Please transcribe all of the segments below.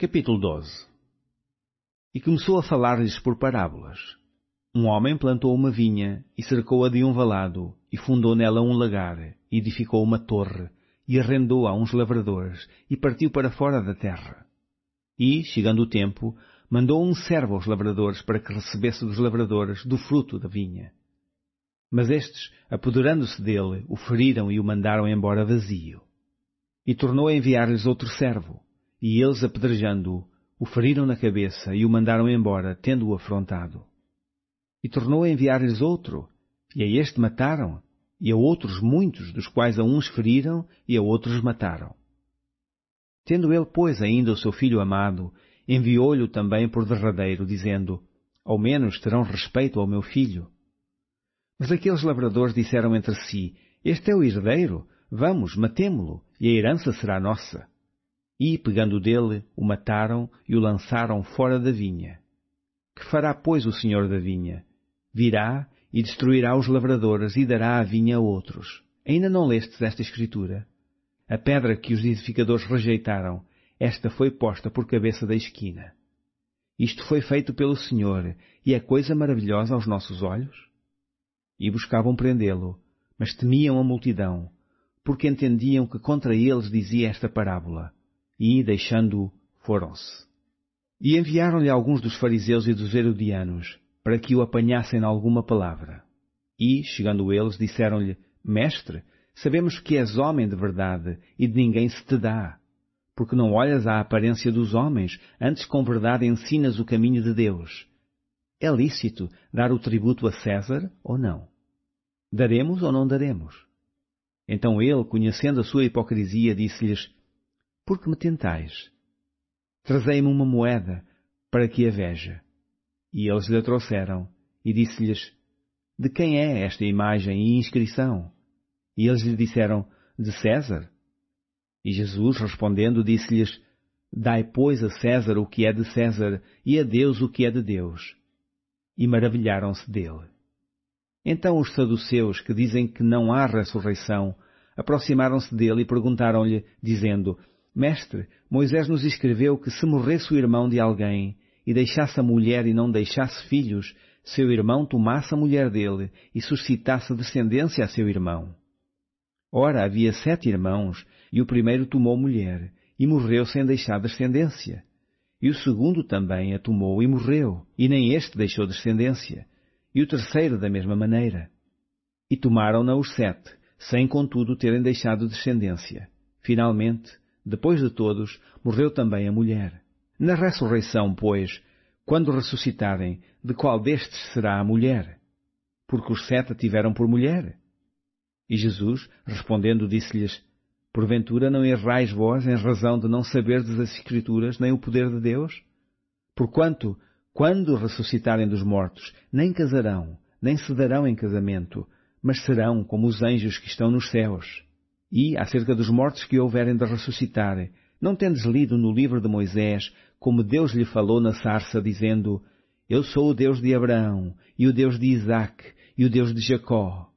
Capítulo 12. E começou a falar-lhes por parábolas. Um homem plantou uma vinha, e cercou-a de um valado, e fundou nela um lagar, e edificou uma torre, e arrendou a uns lavradores, e partiu para fora da terra. E, chegando o tempo, mandou um servo aos lavradores para que recebesse dos lavradores do fruto da vinha. Mas estes, apoderando-se dele, o feriram e o mandaram embora vazio. E tornou a enviar-lhes outro servo, e eles, apedrejando-o, o feriram na cabeça e o mandaram embora, tendo-o afrontado. E tornou a enviar-lhes outro, e a este mataram, e a outros muitos, dos quais a uns feriram e a outros mataram. Tendo ele, pois, ainda o seu filho amado, enviou-lhe também por derradeiro, dizendo: ao menos terão respeito ao meu filho. Mas aqueles lavradores disseram entre si: este é o herdeiro, vamos, matemo-lo, e a herança será nossa. E, pegando dele, o mataram e o lançaram fora da vinha. Que fará, pois, o senhor da vinha? Virá e destruirá os lavradores e dará a vinha a outros. Ainda não lestes esta escritura? A pedra que os edificadores rejeitaram, esta foi posta por cabeça da esquina. Isto foi feito pelo Senhor, e é coisa maravilhosa aos nossos olhos? E buscavam prendê-lo, mas temiam a multidão, porque entendiam que contra eles dizia esta parábola. E, deixando-o, foram-se. E enviaram-lhe alguns dos fariseus e dos herodianos, para que o apanhassem em alguma palavra. E, chegando eles, disseram-lhe: Mestre, sabemos que és homem de verdade, e de ninguém se te dá, porque não olhas à aparência dos homens, antes com verdade ensinas o caminho de Deus. É lícito dar o tributo a César ou não? Daremos ou não daremos? Então ele, conhecendo a sua hipocrisia, disse-lhes: Por que me tentais? Trazei-me uma moeda, para que a veja. E eles lhe a trouxeram, e disse-lhes: De quem é esta imagem e inscrição? E eles lhe disseram: De César. E Jesus, respondendo, disse-lhes: Dai, pois, a César o que é de César, e a Deus o que é de Deus. E maravilharam-se dele. Então os saduceus, que dizem que não há ressurreição, aproximaram-se dele e perguntaram-lhe, dizendo: Mestre, Moisés nos escreveu que se morresse o irmão de alguém, e deixasse a mulher e não deixasse filhos, seu irmão tomasse a mulher dele e suscitasse descendência a seu irmão. Ora, havia 7 irmãos, e o primeiro tomou mulher, e morreu sem deixar descendência. E o segundo também a tomou e morreu, e nem este deixou descendência. E o terceiro da mesma maneira. E tomaram-na os 7, sem contudo terem deixado descendência. Finalmente, depois de todos, morreu também a mulher. Na ressurreição, pois, quando ressuscitarem, de qual destes será a mulher? Porque os 7 a tiveram por mulher. E Jesus, respondendo, disse-lhes: Porventura não errais vós em razão de não saberdes as Escrituras nem o poder de Deus? Porquanto, quando ressuscitarem dos mortos, nem casarão, nem se darão em casamento, mas serão como os anjos que estão nos céus. E, acerca dos mortos que houverem de ressuscitar, não tendes lido no livro de Moisés, como Deus lhe falou na sarça, dizendo: Eu sou o Deus de Abraão, e o Deus de Isaque, e o Deus de Jacó.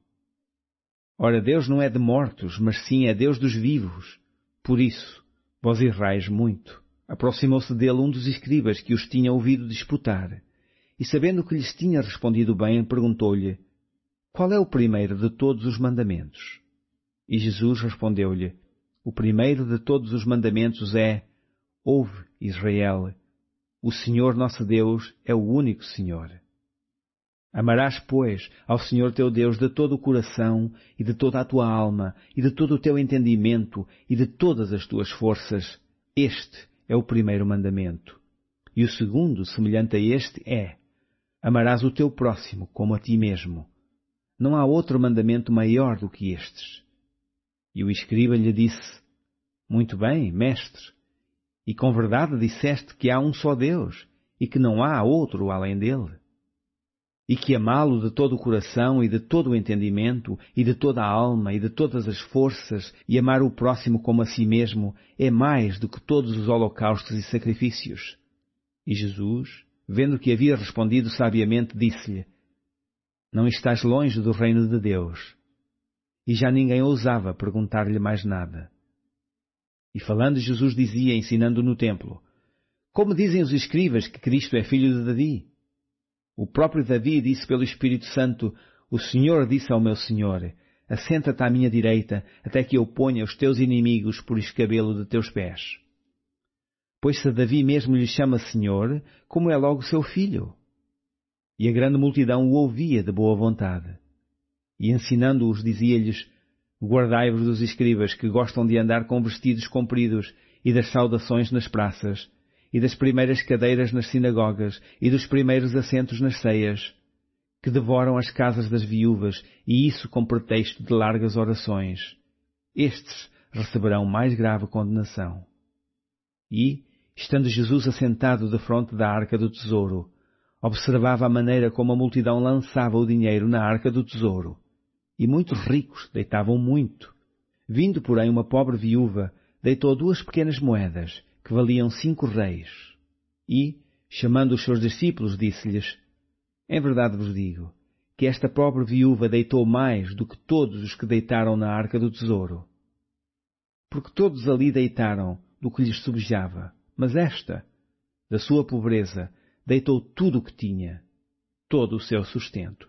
Ora, Deus não é de mortos, mas sim é Deus dos vivos. Por isso, vós errais muito. Aproximou-se dele um dos escribas que os tinha ouvido disputar, e sabendo que lhes tinha respondido bem, perguntou-lhe: Qual é o primeiro de todos os mandamentos? E Jesus respondeu-lhe: O primeiro de todos os mandamentos é: Ouve, Israel, o Senhor nosso Deus é o único Senhor. Amarás, pois, ao Senhor teu Deus de todo o coração, e de toda a tua alma, e de todo o teu entendimento, e de todas as tuas forças. Este é o primeiro mandamento. E o segundo, semelhante a este, é: Amarás o teu próximo como a ti mesmo. Não há outro mandamento maior do que estes. E o escriba lhe disse: Muito bem, mestre, e com verdade disseste que há um só Deus, e que não há outro além dele. E que amá-lo de todo o coração, e de todo o entendimento, e de toda a alma, e de todas as forças, e amar o próximo como a si mesmo, é mais do que todos os holocaustos e sacrifícios. E Jesus, vendo que havia respondido sabiamente, disse-lhe: Não estás longe do reino de Deus. E já ninguém ousava perguntar-lhe mais nada. E falando, Jesus dizia, ensinando no templo: Como dizem os escribas que Cristo é filho de Davi? O próprio Davi disse pelo Espírito Santo: O Senhor disse ao meu Senhor: Assenta-te à minha direita, até que eu ponha os teus inimigos por escabelo de teus pés. Pois se Davi mesmo lhe chama Senhor, como é logo seu filho? E a grande multidão o ouvia de boa vontade. E ensinando-os dizia-lhes: Guardai-vos dos escribas que gostam de andar com vestidos compridos e das saudações nas praças, e das primeiras cadeiras nas sinagogas e dos primeiros assentos nas ceias, que devoram as casas das viúvas, e isso com pretexto de largas orações. Estes receberão mais grave condenação. E, estando Jesus assentado defronte da arca do tesouro, observava a maneira como a multidão lançava o dinheiro na arca do tesouro, e muitos ricos deitavam muito. Vindo, porém, uma pobre viúva, deitou 2 pequenas moedas, que valiam 5 reis. E, chamando os seus discípulos, disse-lhes: Em verdade vos digo, que esta pobre viúva deitou mais do que todos os que deitaram na arca do tesouro. Porque todos ali deitaram do que lhes subjava, mas esta, da sua pobreza, deitou tudo o que tinha, todo o seu sustento.